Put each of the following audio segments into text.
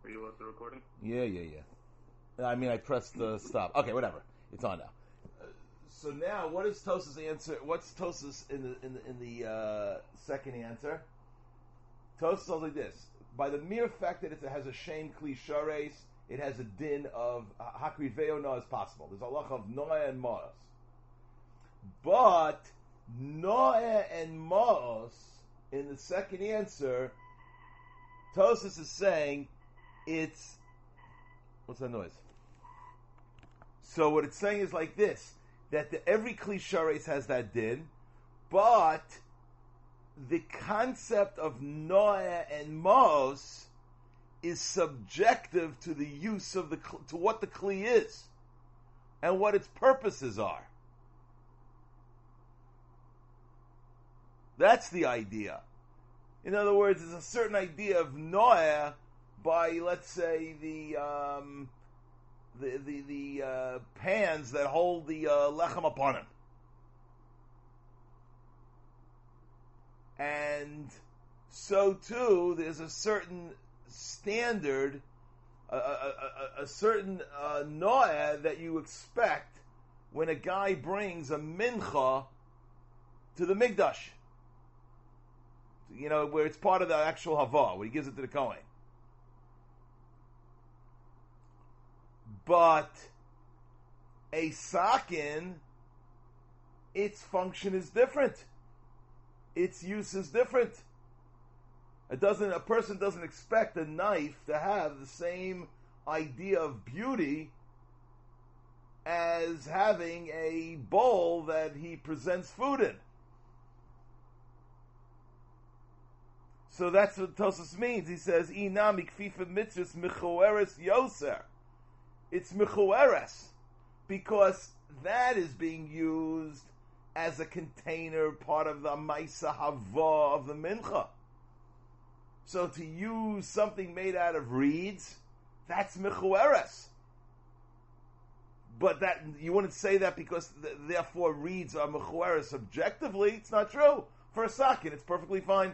Are you at the recording? Yeah. I mean, I pressed the stop. Okay, whatever. It's on now. So now, what is Tos's answer? What's Tos's in the second answer? Tos says like this: by the mere fact that it has a shame klishares, it has a din of hakriveo no is possible. There's a halach of noah and maos, but noah and maos in the second answer, Tosas is saying it's what's that noise? So what it's saying is like this: that every klishares has that din, but the concept of noah and maos is subjective to the use of to what the kli is and what its purposes are. That's the idea. In other words, there's a certain idea of noah by, let's say, the pans that hold the lechem upon it. And so too, there's a certain standard, a certain noah that you expect when a guy brings a mincha to the mikdash. You know, where it's part of the actual havah, where he gives it to the kohen. But a sakin, its function is different. Its use is different. A person doesn't expect a knife to have the same idea of beauty as having a bowl that he presents food in. So that's what Tosas means. He says, "Inam ikfifa mitzvus mechoeres yoser." It's mechoeres because that is being used as a container, part of the maisa hava of the mincha. So to use something made out of reeds, that's mechoeres. But that you wouldn't say that because therefore reeds are mechoeres objectively. It's not true. For a sakin, it's perfectly fine.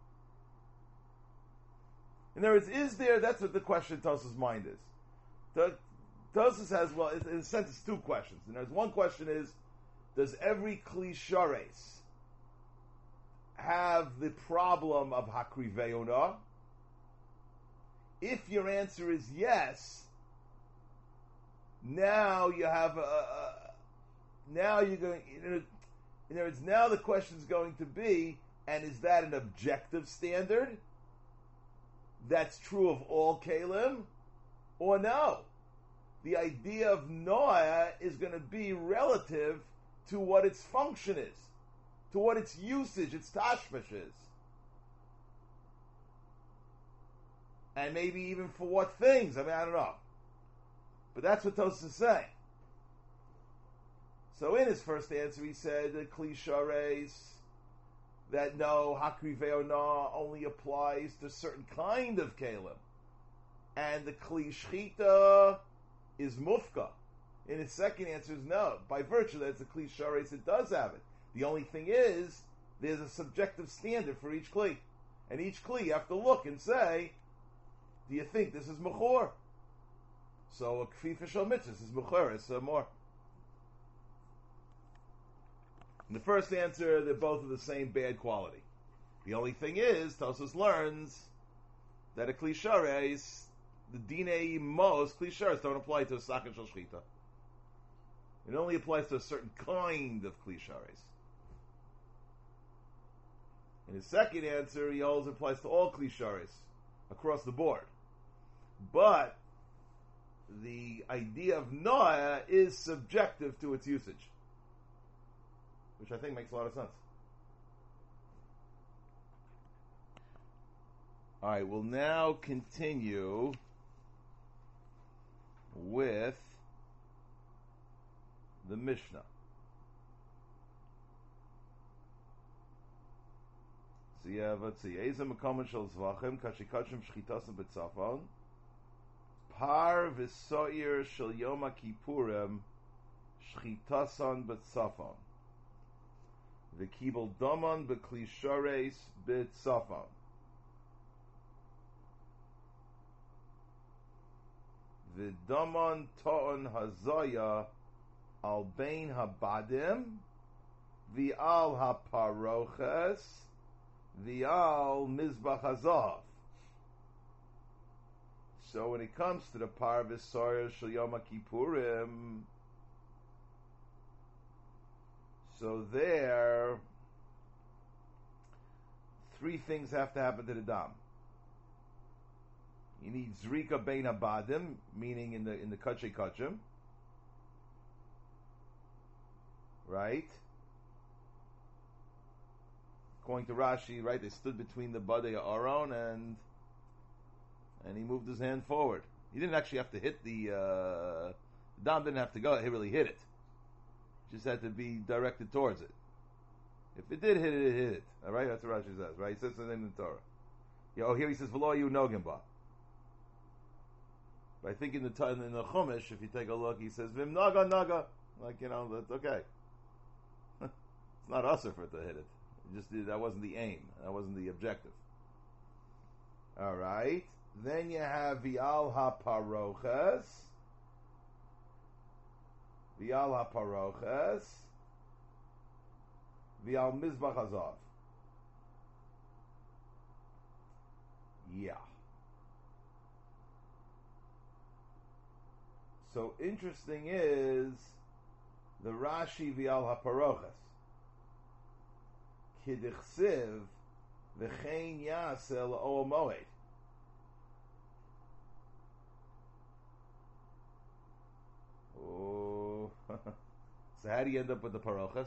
In other words, that's what the question in Tosas' mind is. Tosas has, well, in a sense, it's two questions. And there's one question is, does every klishares have the problem of hakriveona? If your answer is yes, now you have now you're going, in other words, now the question is going to be, and is that an objective standard that's true of all kalim, or no? The idea of noah is going to be relative to what its function is, to what its usage, its tashmish is. And maybe even for what things. I mean, I don't know. But that's what Tosas is saying. So in his first answer, he said the klishares that no, hakri ve'ona only applies to certain kind of kalim. And the kli shchita is mufka. In his second answer is no. By virtue that it's a kli shares, it does have it. The only thing is, there's a subjective standard for each kli. And each kli you have to look and say, do you think this is mechor? So a kfifa shel mitzvahs is mechor, it's more. In the first answer, they're both of the same bad quality. The only thing is, Tosas learns that a kli shares, the dinei mos kli shares don't apply to a sakin shel shchita. It only applies to a certain kind of kli shares. In his second answer, he holds it applies to all kli shares across the board. But the idea of noah is subjective to its usage, which I think makes a lot of sense. All right, we'll now continue with the Mishnah. So you have, let's see, Eza Mekomen Shel Zvachim, Kashikachim Shchitasim B'Tzafon, Par V'Soyer Shel Yom HaKippurim, Shchitasan B'Tzafon, V'Kibel Domon B'Kli Shares B'Tzafon. V'domon to'on hazaya al bein habadim v'al haparoches v'al mizbach hazav. So when it comes to the parvis soyer shel Yom Kippurim, so there, three things have to happen to the dam. You need zrika bein habadim, meaning in the kachei kachim, right? According to Rashi, right, they stood between the badei Aaron and he moved his hand forward. He didn't actually have to hit the dam didn't have to go. He really hit it. Just had to be directed towards it. If it did hit it, it hit it. All right, that's what Rashi says. Right, he says it in the Torah. Yeah, oh, here he says v'lo yu nogim ba. But I think in the Chumash, if you take a look, he says vim naga naga. Like, that's okay. It's not usher for it to hit it. That wasn't the aim. That wasn't the objective. All right. Then you have Vial HaParoches. Vial HaParoches. Vial Mizbach Hazav. Yeah. So interesting is the Rashi Vial HaParoches. Kidichsiv V'chein Yasel O'al Moed. Oh, so how do you end up with the parochas?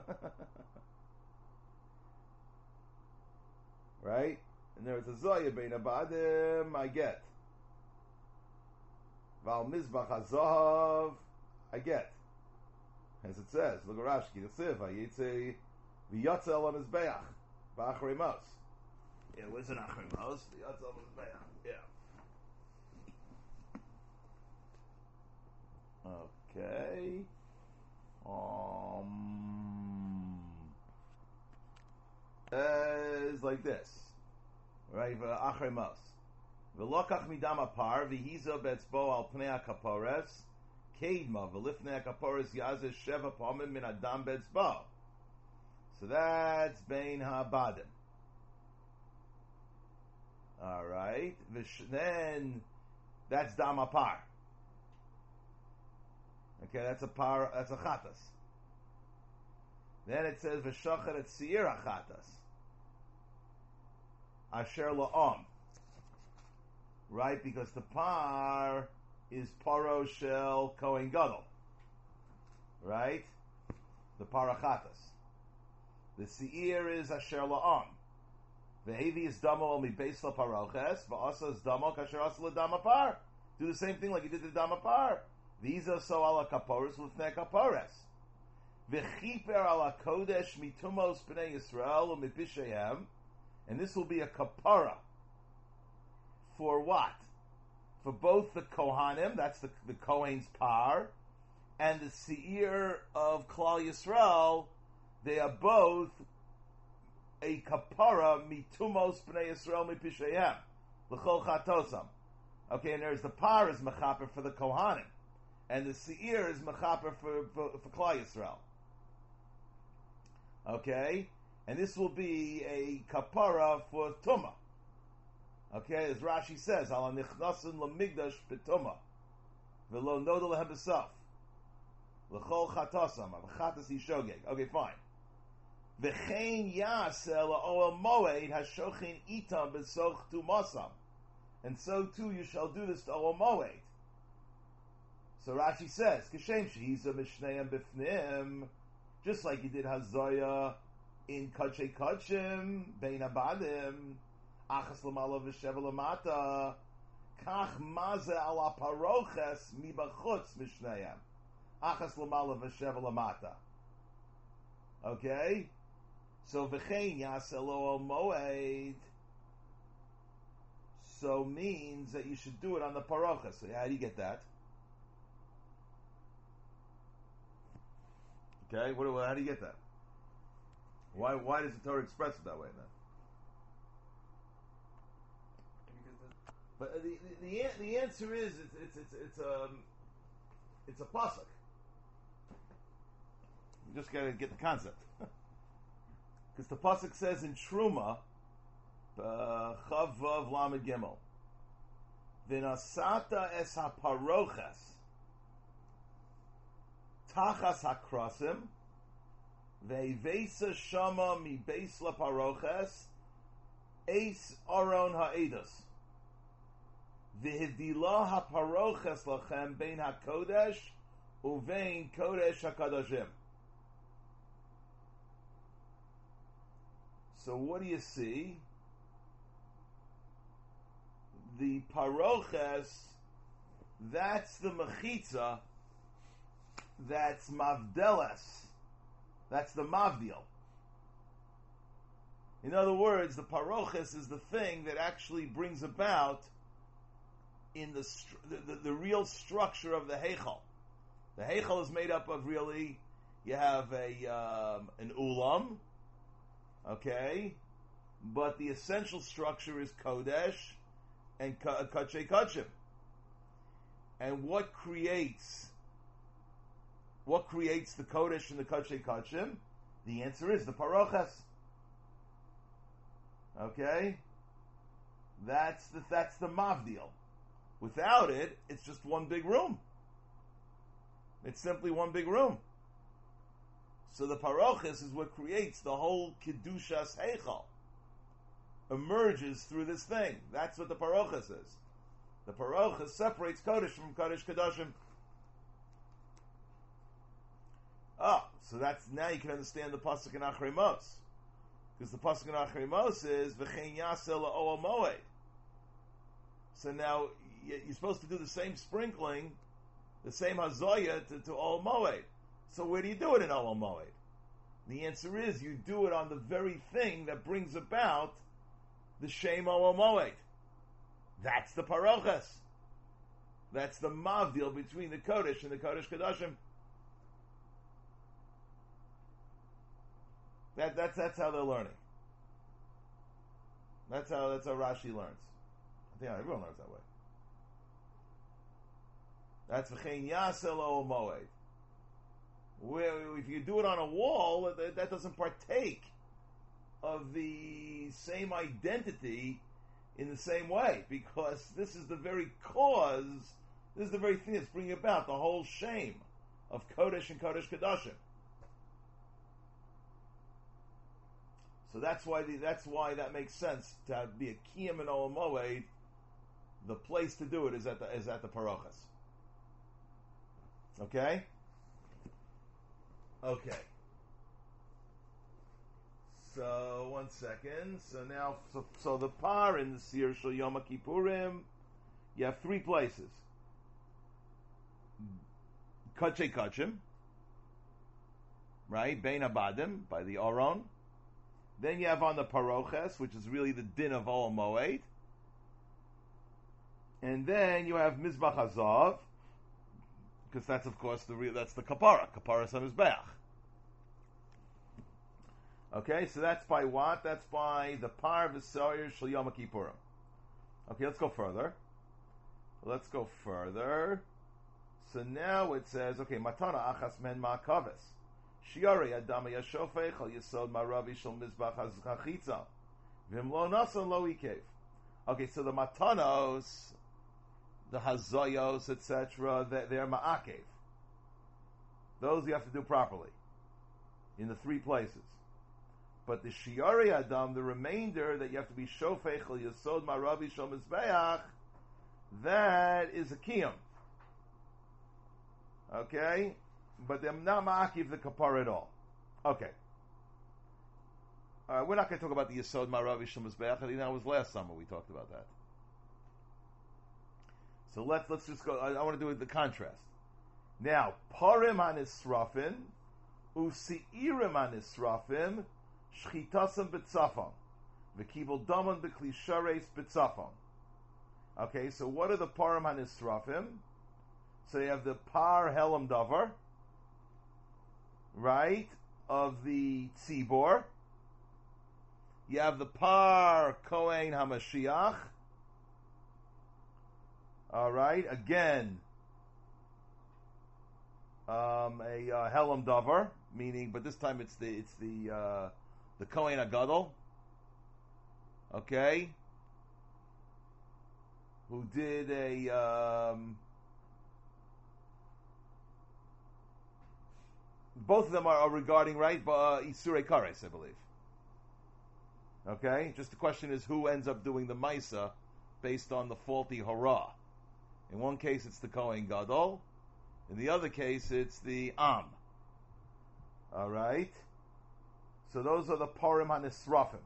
Right? And there's a zoya bein abadim, I get. Val mizbach hazav, I get. As it says, look at Rashi, Yitziv, Yitzi, v'yatzel on his beach, ba'achrei mos. Yeah, where's an achrei mos? V'yatzel on his beach, yeah. Okay. It's like this, right? V'achrei mos. V'lokach midam apar v'hizo betzbo al pnei hakapores keidma v'lifnei hakapores yazeh sheva pamim min adam betzbo. So that's bein ha'abadim. All right. Then that's dam apar. Okay, that's a par. That's a chatas. Then it says v'shachar et seir chatas asher la'om. Right, because the par is paro shel kohen gadol. Right, the parachatas. The seir is asher la'om. Ve'hevi is damo mi beis la paroches. Va'asa is damo kasher asa l'dam par. Do the same thing like you did the dam par. These are so ala kaporos l'fnei kapores. V'chiper ala kodesh mitumos b'nei Yisrael u'mipishayim. And this will be a kapara. For what? For both the Kohanim, that's the Kohen's par, and the Seir of Klal Yisrael, they are both a kapara mitumos b'nei Yisrael mipishayim. L'chol chatosam. Okay, and there's the par is mechaper for the Kohanim. And the Seir is mechaper for Klal Yisrael. Okay? And this will be a kapara for Tumah. Okay, as Rashi says, Ala nichnasin lamigdash b'Tumah. V'lo noda lehem b'saf. L'chol chatasam. V'chatas yishogeg. Okay, fine. V'chein yaseh la'oel moed hashochin itam b'soch tumasam. And so too you shall do this to Oel Moed. So Rashi says, Kishem shehiza mishneim b'fnim, just like you did Hazaya in Kachei Kachim, Bein Abadim, Achas Lamala v'Sheva Lamata, Kach Maze ala Paroches mibachutz mishneim, Achas Lamala v'Sheva Lamata. Okay? So V'chein Yaseh lo Oel Moed, so means that you should do it on the Paroches. So how do you get that? Okay, how do you get that? Why does the Torah express it that way then? But the answer is it's a pasuk. You just got to get the concept, because the pasuk says in Truma, Chav Vav Lamed Gimel, V'nasata es haparoches tachas hakrasim ve'ivesa shama mi beis laparoches eis aron ha'edos v'hivdila haparoches lachem bein hakodesh uvein kodesh hakadashim. So what do you see? The paroches, that's the mechitza, that's mavdeles, that's the mavdil. In other words, the paroches is the thing that actually brings about in the real structure of the heichal. The heichal is made up of really, you have an ulam, okay, but the essential structure is kodesh and kachei kachim. And what creates the kodesh and the kachei kachim? The answer is the paroches. Okay, that's the mavdil. Without it, it's just one big room. It's simply one big room. So the paroches is what creates the whole kedushas heichal. Emerges through this thing. That's what the paroches is. The paroches separates kodesh from kodesh kedoshim. So that's, now you can understand the pasuk in Achrei Mos, because the pasuk in Achrei Mos is v'chein yaseh la'ol moed. So now you're supposed to do the same sprinkling, the same hazoya to Ol Moed. So where do you do it in Ol Moed? The answer is you do it on the very thing that brings about the Shem Ol Moed. That's the paroches. That's the mavdil between the Kodesh and the Kodesh Kodashim. That's how they're learning. That's how Rashi learns. I think everyone learns that way. That's v'chein yaseh lo moed. Where if you do it on a wall, that doesn't partake of the same identity in the same way, because this is the very cause. This is the very thing that's bringing about the whole shame of Kodesh and Kodesh Kodashim. So that's why that makes sense to be a kiyam and Ol Moed. The place to do it is at the parochas. Okay. So 1 second. So now, so the par in the Sir Shel Yom Kippurim, you have 3 places. Kachei Kachim, right? Bein Abadim, by the Aron. Then you have on the Paroches, which is really the din of Ol Moed. And then you have Mizbach Hazav, because that's of course that's the Kapara on Mizbeach. Okay, so that's by what? That's by the Par V'Soyer Shel Yom Kippurim. Okay, let's go further. So now it says, okay, Matana Achas Men Ma'akaves. Shiori Adama Yashofech Al Yesod Maravi Shel Mizbach HaChitza. V'im Lo Nasan Lo Ikev. Okay, so the Matanos, the Hazoyos, etc., they're Ma'akev. Those you have to do properly in the 3 places. But the Shiori Adam, the remainder that you have to be Shofech El Yesod Maravi Shel Mizbeach, that is a Kiyam. Okay? But they're not Ma'akiv the Kapar at all. Okay. We're not going to talk about the Yesod Maravi Shel Mizbeach. I think that was last summer we talked about that. So let's just go. I want to do the contrast. Now, Parim HaNisrafim, Usi'irim HaNisrafim, Shchitasam B'tzafam, V'kibul Daman B'kli Shareis B'tzafam. Okay, so what are the Parim HaNisrafim? So you have the Par Helam Davar, right, of the Tzibor. You have the Par Kohen HaMashiach, All right, again, a Helam Davar, meaning, but this time it's the Kohen Agadol, okay, who did both of them are regarding, right, Isurei Kares, I believe. Okay, just the question is who ends up doing the Maisa based on the faulty Hara. In one case it's the Kohen Gadol, in the other case it's the Am. Alright, so those are the Parim HaNisrafim.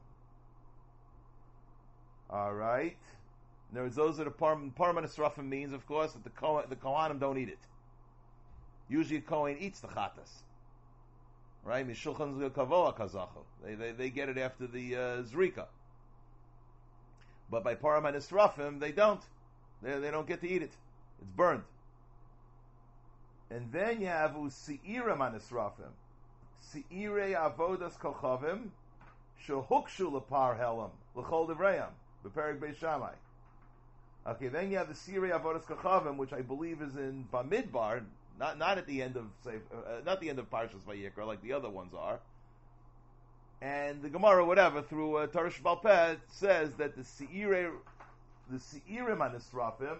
Alright, those are the Parim HaNisrafim means, of course, that the Kohanim don't eat it. Usually a Kohen eats the Chatas. Right? Mishulchan Kavoa Kazachu. They get it after the Zrika. But by Param HaNisrafim, they don't. They don't get to eat it. It's burned. And then you have Usi'irim HaNisrafim. Si'irei Avodas Kochavim Shehukshu Lepar Helam L'chol Devrayam B'Perek Beis Shammai. Okay, then you have the Si'irei Avodas Kochavim, which I believe is in Bamidbar, not at the end of not the end of Parshas Vayikra like the other ones are. And the Gemara, whatever, through Torah Shebal Peh, says that the Seirim HaNisrafim,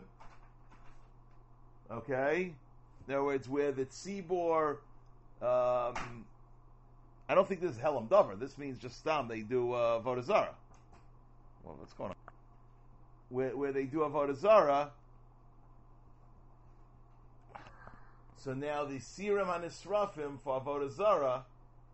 okay, in other words, where the Tzibor, I don't think this is Helam Davar. This means just Stam. They do Avodah Zarah. Well, what's going on? Where they do Avodah Zarah. So now the Sirim HaNisrafim for Avodah Zarah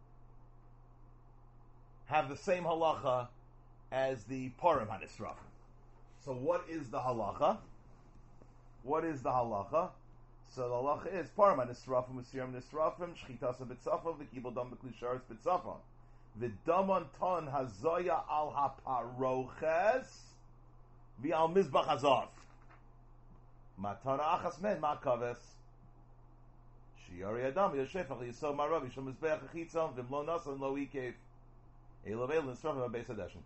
have the same halacha as the Parim HaNisrafim. So what is the halacha? What is the halacha? So the halacha is Parim HaNisrafim with Sirim HaNisrafim Shchitasa B'tzafon V'kibel Dam B'klisharis B'tzafon V'damon Ton Hazoya Al HaParoches V'al Mizbach Hazav Matana Achas Men Ma'kaves Shiori Adam Yoshefach Yisod Marav Yishom Mizbeach Achitzon V'mlo Nasan Lo Ikev Elavel Nisrafim HaBeis HaDeshen.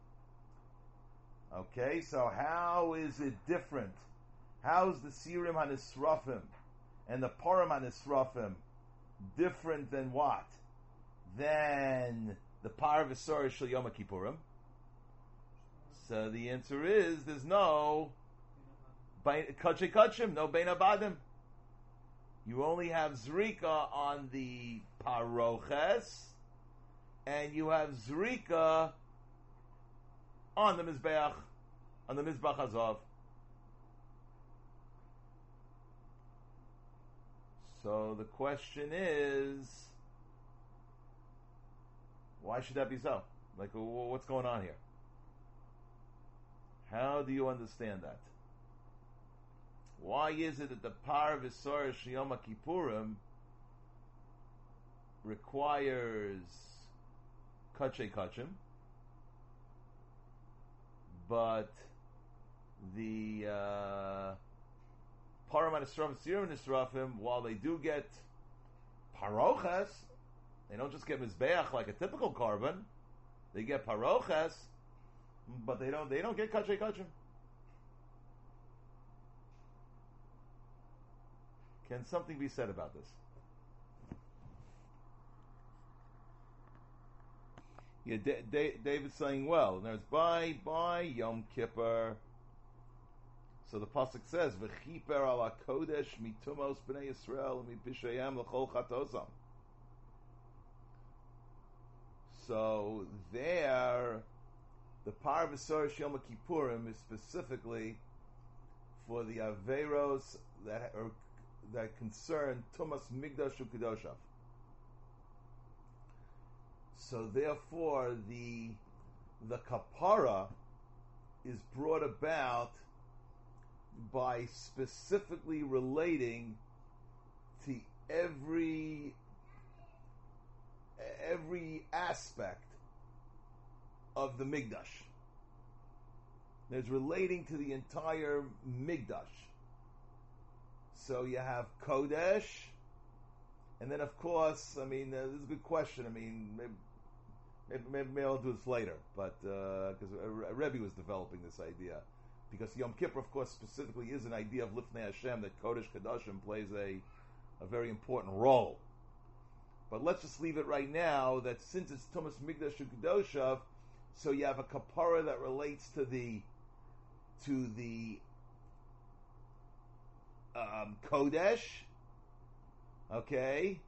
Okay, so how is it different? How's the Sirim HaNisrafim and the Parim HaNisrafim different than what? Than the Par V'Sor Shel Yom Kippurim? So the answer is there's no Kachei Kachim, no Bein Abadim. You only have Zrika on the Paroches, and you have Zrika on the Mizbeach, on the Mizbach Hazav. So the question is, why should that be so? Like, what's going on here? How do you understand that? Why is it that the Par V'Sor Sheyom Kippurim requires Kachei Kachim, but the Parim HaNisrafim, Sirim HaNisrafim, while they do get Paroches, they don't just get Mizbeach like a typical carbon. They get Paroches, but they don't get Kachei Kachim. Can something be said about this? Yeah, David's saying, well, and there's by Yom Kippur. So the pasuk says, "V'chiper ala kodesh mitumos b'nei Yisrael mipishayam l'chol chatosam." So there, the Par V'Sor Yom Kippurim is specifically for the averos that concern Tumas Migdash U'Kedoshav. So therefore, the kapara is brought about by specifically relating to every aspect of the Migdash. There's relating to the entire Migdash. So you have Kodesh, and then of course, I mean, this is a good question. I mean, maybe I'll do this later, but because Rebbe was developing this idea. because Yom Kippur, of course, specifically is an idea of Lifnei Hashem, that Kodesh Kodashim plays a very important role. But let's just leave it right now that since it's Tumas Migdash Ukadoshav, so you have a kapara that relates to the Kodesh, okay,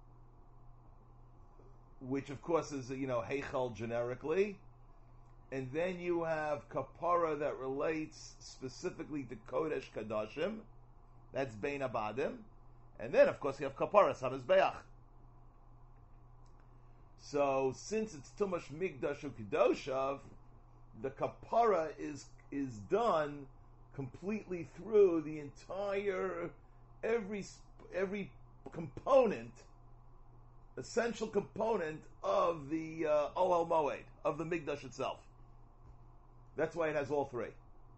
which of course is Heichal generically, and then you have kapara that relates specifically to Kodesh Kadashim, that's Bein Abadim, and then of course you have kapara Samizbeach. So since it's Tumash Migdash Ukadoshav, the kapara is done completely through the entire every component, essential component of the Ohel Moed, of the Migdash itself. That's why it has all three.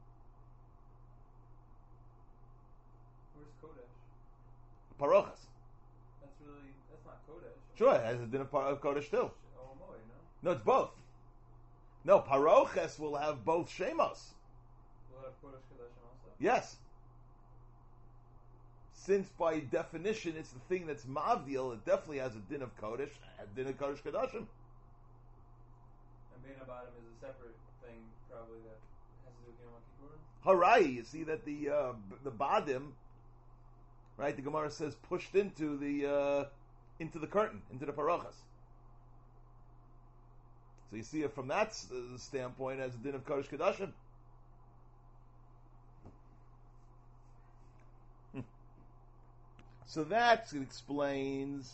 Where's Kodesh? Parochas. That's not Kodesh. Sure, it has a din of Kodesh too. Ohel Moed, no? No, it's both. No, Parochas will have both Shemos. Will it have Kodesh Kodashim also? Yes. Since by definition it's the thing that's Mavdil, it definitely has a din of Kodesh, a din of Kodesh Kodashim. And Bein Abadim is a separate thing, probably, that has to do with Yom Kippur. Harai, you see that the Badim, right? The Gemara says pushed into the curtain, into the Parochas. So you see it from that standpoint as a din of Kodesh Kodashim. So that explains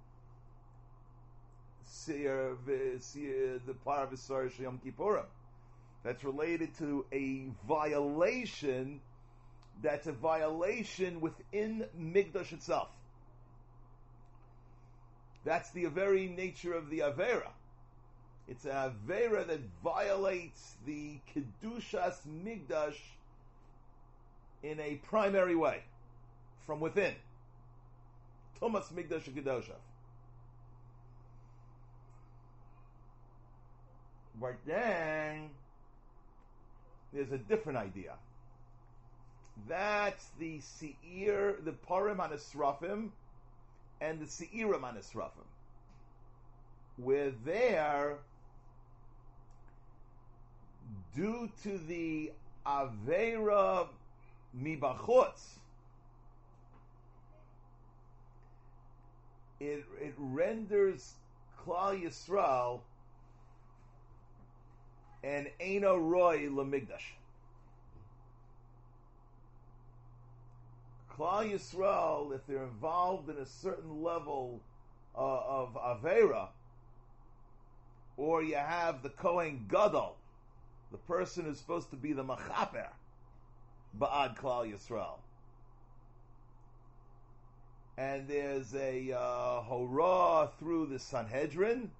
the part of Isar Yom Kippurim. That's related to a violation that's a violation within Migdash itself. That's the very nature of the Avera. It's an Avera that violates the Kedushas Migdash in a primary way, from within. Tumas Migdash Kedoshav. But then there's a different idea. That's the Seir, the Parim Anisrafim, and the Seirim Anisrafim. Where there, due to the Avera Mibachutz, it renders Klal Yisrael an Eino Roy Lamigdash. Klal Yisrael, if they're involved in a certain level of Avera, or you have the Kohen Gadol, the person who's supposed to be the Machaper, Ba'ad Klal Yisrael, and there's a Horah through the Sanhedrin,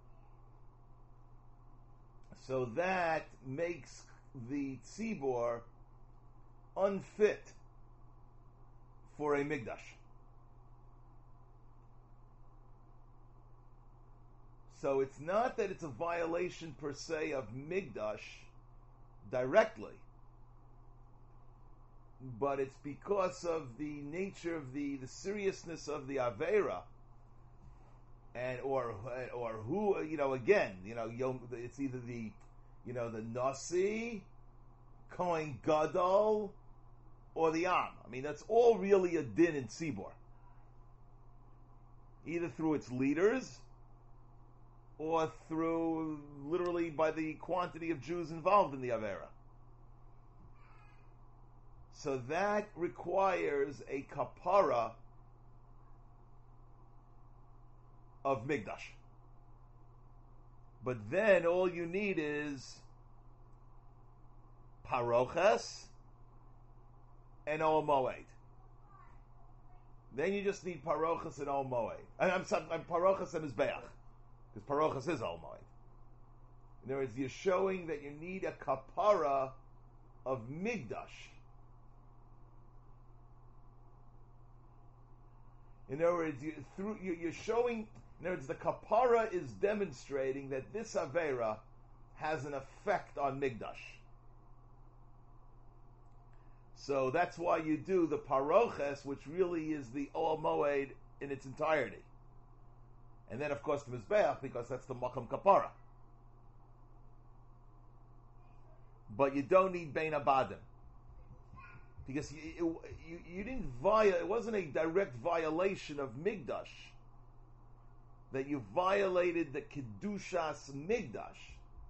so that makes the Tzibor unfit for a Migdash. So it's not that it's a violation per se of Migdash directly, but it's because of the nature of the seriousness of the Avera, and or who again it's either the the Nasi, Kohen Gadol, or the Am. I mean, that's all really a din in Tzibor, either through its leaders or through literally by the quantity of Jews involved in the Avera. So that requires a kapara of Migdash. But then all you need is Parochas and Ohel Moed. Then you just need Parochas and Ohel Moed. I'm sorry, Parochas and Mizbeach, because Parochas is Ohel Moed. In other words, you're showing that you need a kapara of Migdash. In other words, you're showing. In other words, the kapara is demonstrating that this avera has an effect on Migdash. So that's why you do the paroches, which really is the Ol Moed in its entirety. And then, of course, the Mizbeach, because that's the Makam Kapara. But you don't need Bein Abadim. Because you didn't it wasn't a direct violation of Migdash. That you violated the Kedushas Migdash.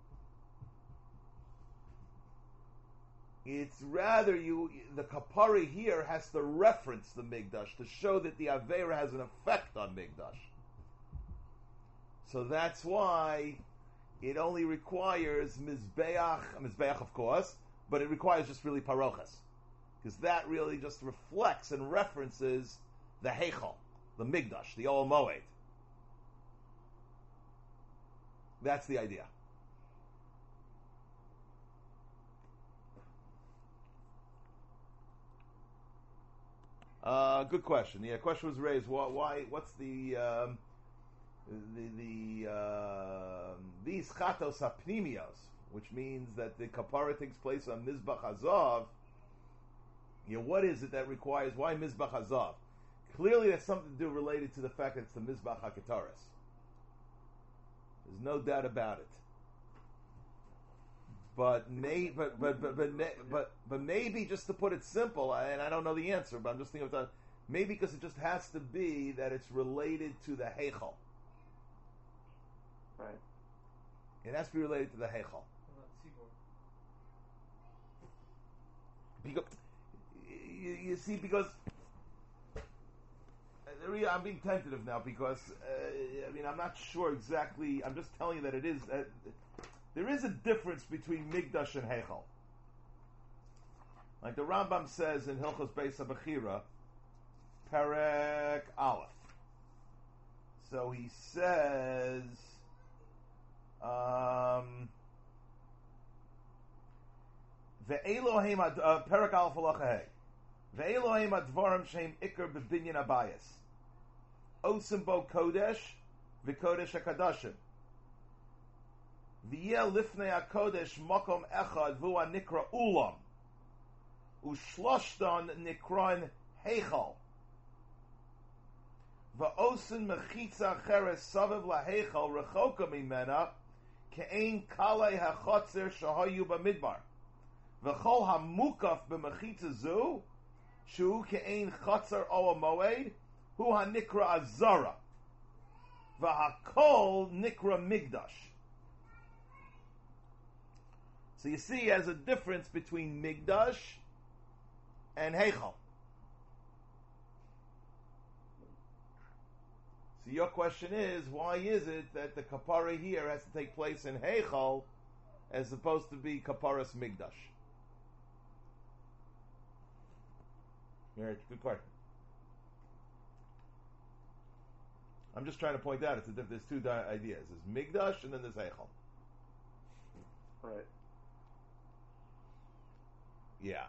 It's rather the Kapara here has to reference the Migdash to show that the Aveira has an effect on Migdash. So that's why it only requires Mizbeach of course, but it requires just really Parochas. Because that really just reflects and references the Heichal, the Migdash, the Ol Moed. That's the idea. Good question. Yeah, question was raised. Why? What's these chatos hapnimios, which means that the kapara takes place on Mizbach Hazav. What is it that requires? Why Mizbach Hazav? Clearly, that's something to do related to the fact that it's the Mizbach HaKetaris. There's no doubt about it. But maybe just to put it simple, and I don't know the answer, but I'm just thinking of that. Maybe because it just has to be that it's related to the Heichal. Right. It has to be related to the Heichal. Because you see, because I'm being tentative now because I'm not sure exactly. I'm just telling you that it is. There is a difference between Migdash and Heichal. Like the Rambam says in Hilchos Beis HaBechira, Perek Aleph. So he says, Ve'elohim Perek Aleph Halacha Hey. Ve'elohim advarim sheim ikar bebinyan abayis. Osim bo kodesh, v'kodesh hakadashim. V'yeh lifnei hakodesh makom echad v'ua nikra ulam. Ushloshton nikron heichal. V'osin mechitza cheres saviv laheichal rechoka mimena ke'ein kalei hachotzer shahayu b'midbar. V'chol hamukaf b'mechitza zu shu ke'ein chotzer o moed hu hanikra azara. V'hakol nikra migdash. So you see, he has a difference between Migdash and Heichal. So your question is, why is it that the kapara here has to take place in Heichal as opposed to be kaparas Migdash? Yeah, good question. I'm just trying to point out, there's two ideas. There's Migdash and then there's Heichal. Right. Yeah.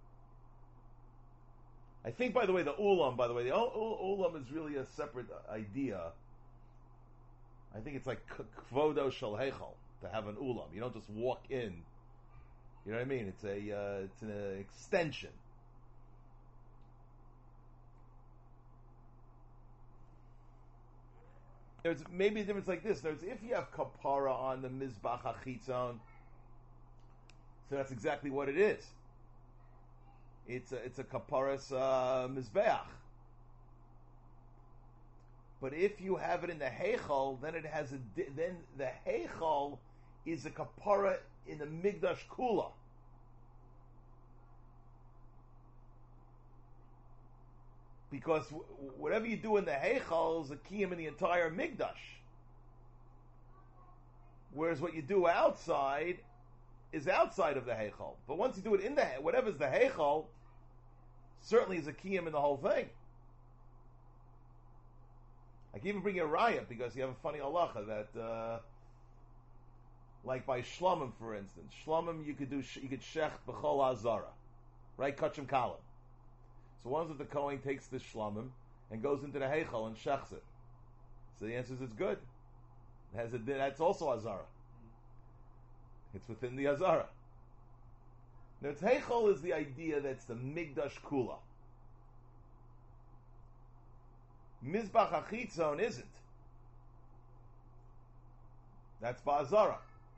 I think, by the way, the ulam is really a separate idea. I think it's like kvodo shel heichal, to have an ulam. You don't just walk in. You know what I mean? It's an extension. There's maybe a difference like this. There's if you have kapara on the mizbach hachitzon, so that's exactly what it is. It's a kaparas mizbeach. But if you have it in the heichal, then it has then the heichal is a kapara in the migdash kula. Because whatever you do in the heichal is a kiyum in the entire migdash. Whereas what you do outside is outside of the heichal. But once you do it in the whatever's the heichal, certainly is a kiyum in the whole thing. I can even bring you a raya because you have a funny halacha that, like by shlomim, for instance, shlomim you could shecht b'chol azara, right? Kachim kalim. So once that the kohen takes the shlomim and goes into the heichal and shechts it, so the answer is it's good. It has that's also azara. It's within the azara. Now, Heichel is the idea that's the Migdash Kula. Mizbach Achitzon isn't. That's Ba'azara.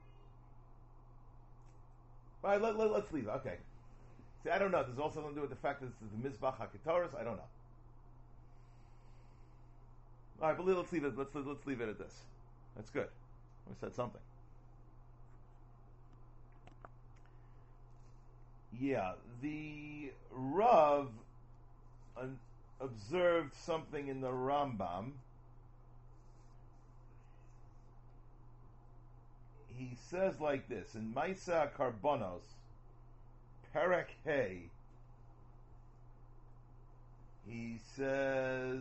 All right, let's leave it. Okay. See, I don't know. There's also something to do with the fact that it's the Mizbach HaKetoros. I don't know. All right, but let's leave it. Let's leave it at this. That's good. We said something. Yeah, the Rav observed something in the Rambam. He says like this in Maisa Karbonos, Perek Hey. He says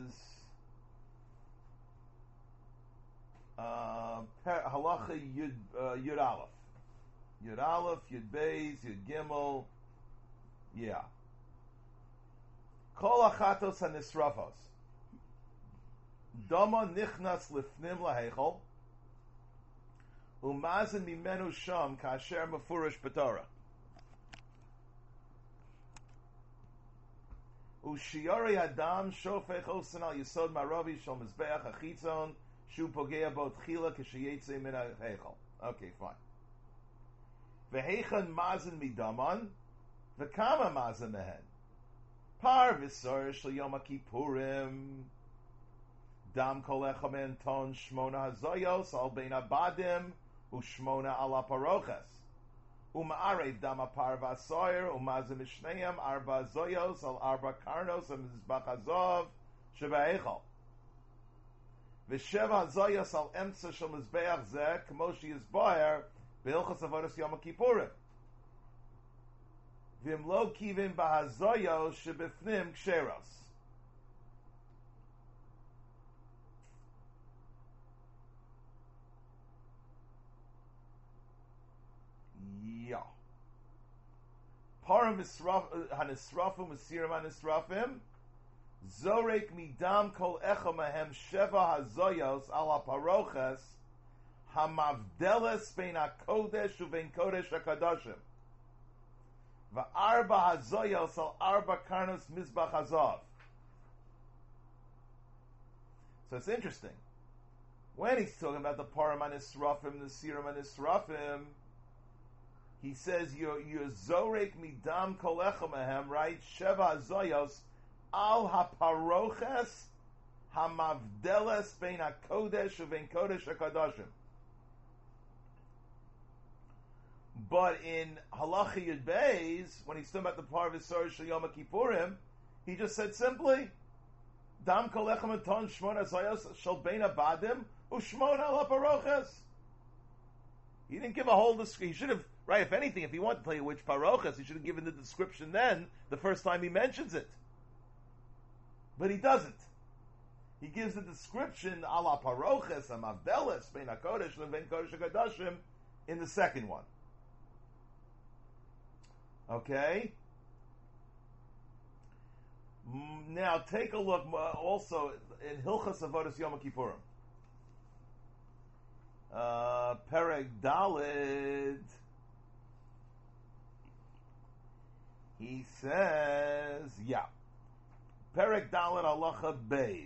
Halacha Yud Aleph, Yud Aleph, Yud Beis, Yud Gimel. Yeah. Kol achatos hanisrafos. Dama nichnas lifnim lahechol. Umazen mimenu sham kasher mefurish b'Torah. Ushiyari adam shofech osen al yisod maravi shal mizbeach achitzon shu pogea bo tchila k'sheyetze min ha'hechol. Okay, fine. V'heichan mazen midaman v'kama mazen mehen. Par v'sor shel yom kippurim. Dam kolecha men ton shmona hazoyos al bein abadim u'shmona ala paroches. Uma'arev dam apar v'asoyer u'mazim mishneim arba zoyos al arba karnos u'mizbach hazov sheba'echol. V'sheva hazoyos al emtza shel mizbeach zeh k'mo sheyizboher b'hilchos avodas yom kippurim. V'im lo kivim b'hazoyos shebifnim ksheros. Yeah. Param hanisrafim mesirim hanisrafim zorek midam kol echa mahem sheva hazoyos ala paroches hamavdeles bein hakodesh uvein kodesh hakadoshim va'arba hazoyos al arba karnos mizbach hazav. So it's interesting when he's talking about the param hanisrafim, the sirim hanisrafim. He says, "You're zorek midam kolecha mehem," right? Sheva zoyos al haparoches hamavdeles bein hakodesh uvein kodesh hakadoshim. But in Halacha Yud Beis, when he's talking about the part of his Sorah Shel Yom Kippurim, he just said simply, "Dam kolecha meton shmona zoyos shel bein abadim u'shmona al haparoches." He didn't give a whole description. He should have. Right, if anything, if he wanted to tell you which parochas, he should have given the description then, the first time he mentions it. But he doesn't. He gives the description, ala paroches, amavdeles, bein HaKodesh, and bein Kodesh HaKadoshim, in the second one. Okay? Now, take a look also in Hilchas Avodas Yom Kippurim. Perek Daled. He says, yeah. Perek Dalet Halacha Beis.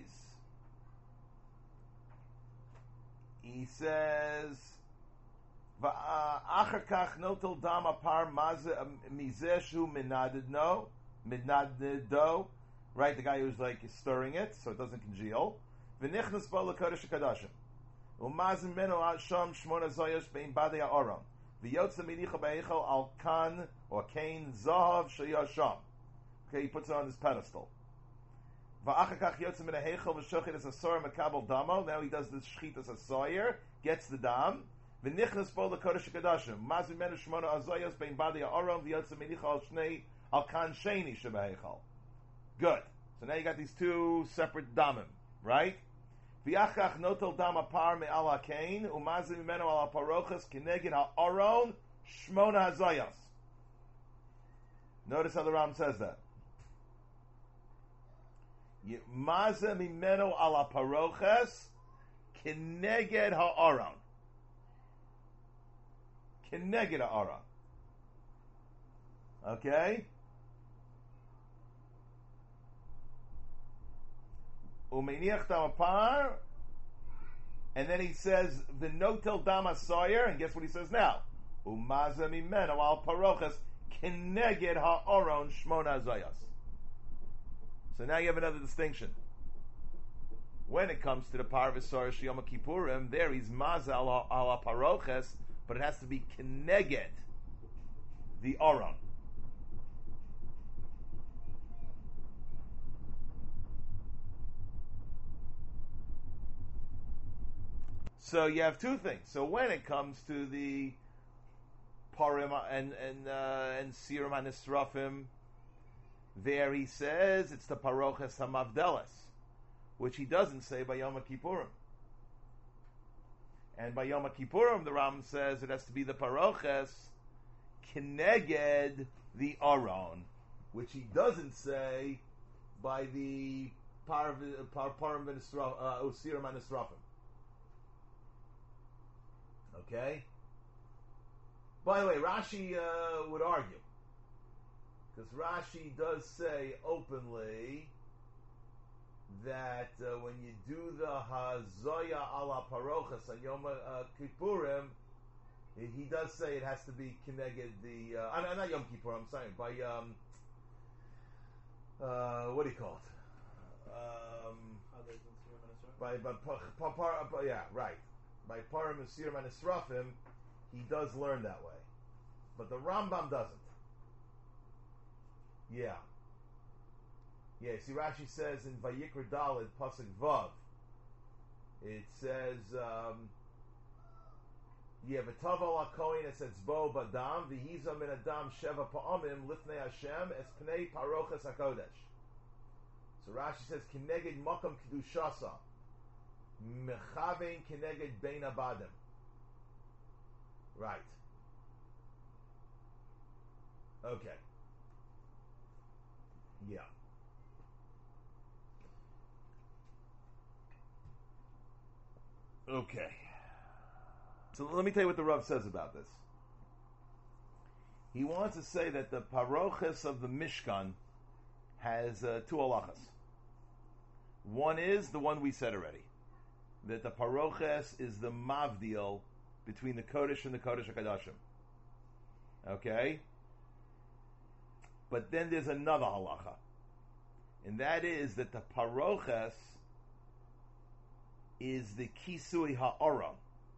He says, V'achar kach notel dam apar mizeshu minadidno, midnadido. Right, the guy who's like stirring it so it doesn't congeal. V'nichnas bo l'kodesh hakadoshim. U'mazin meno asham shmona zoyos bein badei ha'oram. V'yotza minicha b'eichel al kan or kain zahav sheyasham. Okay, he puts it on his pedestal. V'achakach yotza min ha'eichel v'shochit as asor mekabel damo. Now he does this shchit as asoyer, gets the dam. V'nichnas bo l'kodesh hakadoshim. Mazin meno shmona azoyos bein badei ha'oram v'yotza minicha al shnei al kan sheni sheba'eichel. Good. So now you got these two separate damim, right? V'yachach notel dam apar me'al ha'kein u'mazim mimeno al ha'paroches kinegin ha'oron shmona hazoyos. Notice how the Ram says that. Mazim mimeno al ha'paroches kineged ha'oron. Kineged ha'oron. Okay? Umeniach damapar, and then he says v'notel dama sawyer, and guess what he says now? Umaza mimeno al parochas keneged ha'oron shmona zayas. So now you have another distinction. When it comes to the parvasar shiyom kippurim, there he's mazal al parochas, but it has to be keneged the oron. So you have two things. So when it comes to the parim and sirim anisrafim, there he says it's the paroches hamavdelas, which he doesn't say by Yom Kippurim. And by Yom Kippurim, the Ram says it has to be the paroches keneged the aron, which he doesn't say by the parim sirim anisrafim. Okay? By the way, Rashi would argue, because Rashi does say openly that when you do the Hazoya ala Parochas on Yom Kippurim, he does say it has to be connected the not Yom Kippur, I'm saying by what do you call it? Yeah, right. By Parim Sirim and Israfim, he does learn that way, but the Rambam doesn't. Yeah. See, Rashi says in Vayikra Daled Pasuk Vav, it says, V'tav al HaKohen es etzbo badam, v'hiza min adam sheva pa'amim lifnei Hashem es pnei parochas HaKodesh. So Rashi says, Kineged makam kedushasa, mechavein kineged bein abadim. Right. Okay. Yeah. Okay. So let me tell you what the Rav says about this. He wants to say that the parochas of the Mishkan has two halachas. One is the one we said already, that the paroches is the mavdil between the Kodesh and the Kodesh HaKadoshim. Okay? But then there's another halacha, and that is that the paroches is the kisui ha'oram,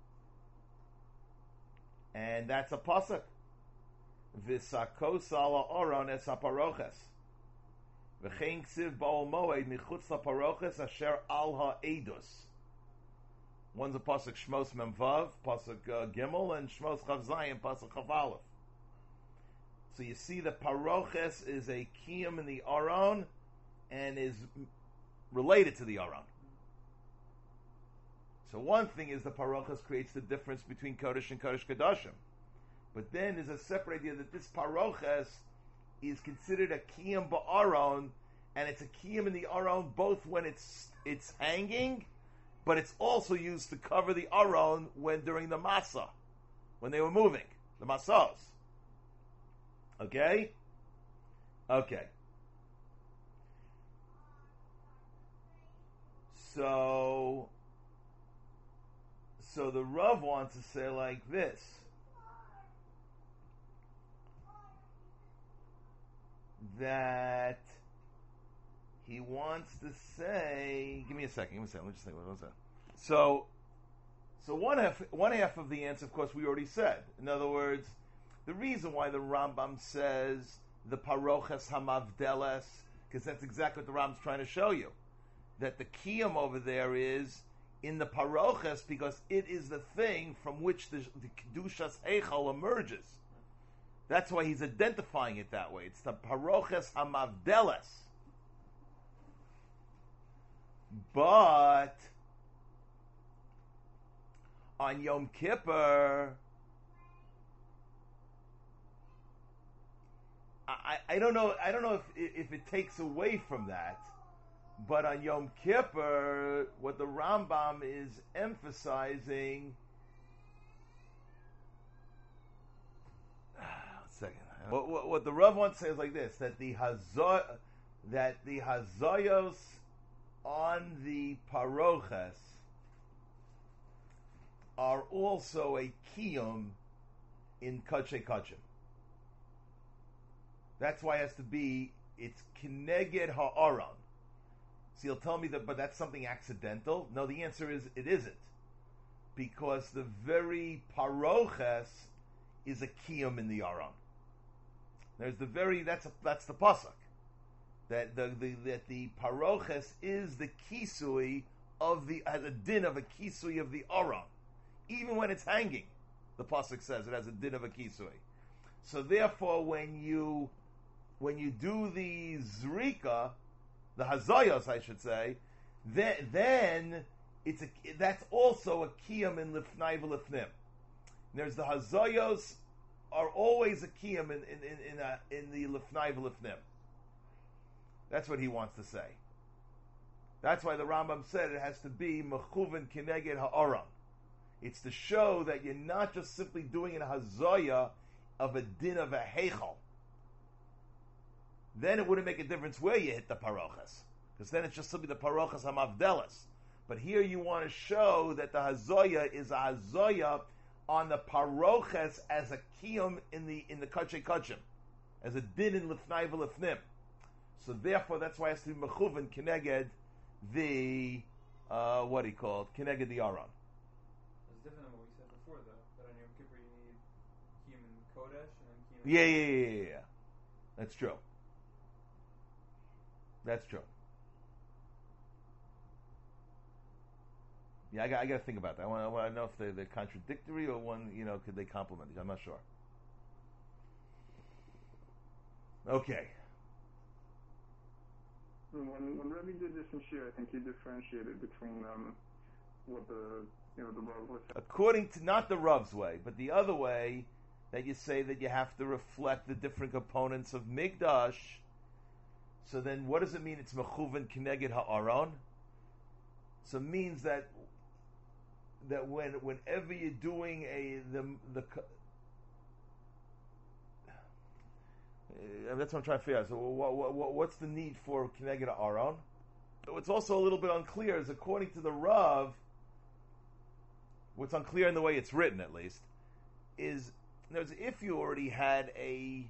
and that's a pasuk. V'sakos ala oron es ha'paroches v'chein ksiv ba'ol moed michutz ha'paroches asher al ha'edus. One's a pasuk Shmos Memvav, pasuk Gimel, and Shmos Chav Zayin, pasuk Chav Aleph. So you see the paroches is a kiyum in the aron and is related to the aron. So one thing is the paroches creates the difference between Kodesh and Kodesh Kodashim. But then there's a separate idea that this paroches is considered a kiyum ba'aron, and it's a kiyum in the aron both when it's hanging, but it's also used to cover the aron when during the masa, when they were moving, the masas. Okay? Okay. So the Rav wants to say like this. That he wants to say. Give me a second. Let me just think. What was that? So one half of the answer, of course, we already said. In other words, the reason why the Rambam says the paroches hamavdeles, because that's exactly what the Rambam's trying to show you, that the kiyum over there is in the paroches because it is the thing from which the kedushas eichel emerges. That's why he's identifying it that way. It's the paroches hamavdeles. But on Yom Kippur, I don't know if it takes away from that, but on Yom Kippur, what the Rambam is emphasizing. One second, What the Rav wants to say is like this: that the hazayos on the paroches are also a kiyum in kachay kachim. That's why it has to be, it's kineged ha'aron. So you'll tell me that, but that's something accidental? No, the answer is it isn't. Because the very paroches is a kiyum in the aron. There's the very, that's the pasuk. That the paroches is the kisui of the, has a din of a kisui of the aron. Even when it's hanging, the pasuk says it has a din of a kisui. So therefore, when you do the zrika, the hazayos, I should say, then that's also a kiyum in lifnai v'lifnim. There's the hazayos are always a kiyum in the lifnai v'lifnim. That's what he wants to say. That's why the Rambam said it has to be mechuven kineged ha'aron. It's to show that you're not just simply doing an hazaya of a din of a heichal. Then it wouldn't make a difference where you hit the parochas, because then it's just simply the parochas hamavdelas. But here you want to show that the hazaya is a hazaya on the parochas as a kiyum in the kachay kachim, as a din in lifnai v'lifnim. So therefore, that's why it has to be mechuven kineged the what he called kineged the aron. It's different than what we said before, though. That on Yom Kippur you need kiyum in kodesh and then kiyum. Yeah. That's true. That's true. Yeah, I got to think about that. I want to know if they're contradictory or one, could they complement each other? I'm not sure. Okay. When Rebbe did this in Shir, I think he differentiated between what the Rav was. According to, not the Rav's way, but the other way, that you say that you have to reflect the different components of Migdash. So then what does it mean it's mechuven kineged ha'aron? So it means that whenever you're doing that's what I'm trying to figure out. So what's the need for kineged ha'aron? What's also a little bit unclear is, according to the Rav, what's unclear in the way it's written at least, is if you already had a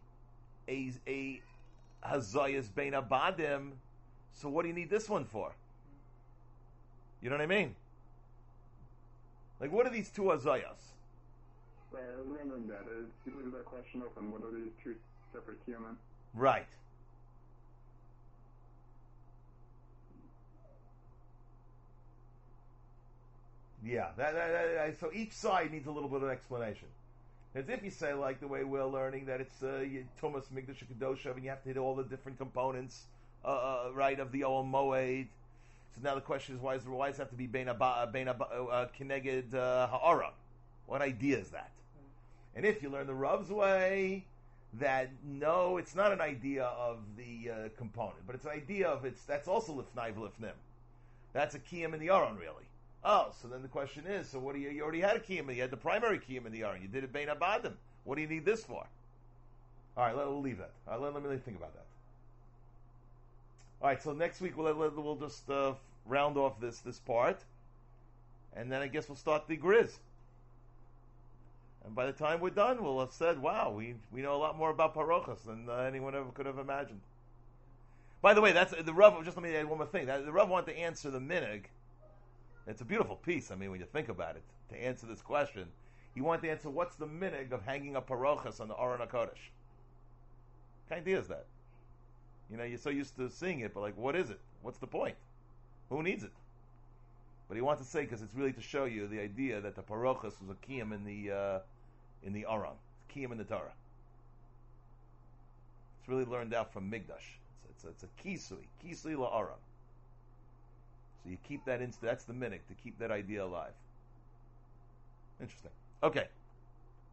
hazayas bein abadim, so what do you need this one for? You know what I mean? Like, what are these two hazayas? Right, I was wondering that. You leave that question open. What are these two separate kiyumin? Right. Yeah. So each side needs a little bit of explanation. As if you say, like the way we're learning, that it's Tumas Migdash Kedosha, and you have to hit all the different components, right, of the Olam Moed. So now the question is, why does it have to be Kineged Ha'ara? What idea is that? And if you learn the Rav's way, that no, it's not an idea of the component, but it's an idea of that's also Lifnai V'Lifnim. That's a Kiyam in the Aron, really. Oh, so then the question is, so what do you already had a kiyum, you had the primary kiyum in the Aron, you did it bein abadim. What do you need this for? Alright, we'll leave that. Let me think about that. Alright, so next week we'll just round off this part, and then I guess we'll start the Grizz. And by the time we're done, we'll have said, wow, we know a lot more about Parochas than anyone ever could have imagined. By the way, that's the Rav, just let me add one more thing. The Rav wanted to answer the minig. It's a beautiful piece, I mean, when you think about it, to answer this question. He wanted to answer, what's the minig of hanging up parochas on the Aron HaKodesh? What kind of idea is that? You're so used to seeing it, but like, what is it? What's the point? Who needs it? But he wants to say, because it's really to show you the idea that the parochas was a kiyum in the Aron. It's kiyum in the Torah. It's really learned out from Migdash. It's a kisui la'aron. So you keep that that's the minute to keep that idea alive. Interesting. Okay.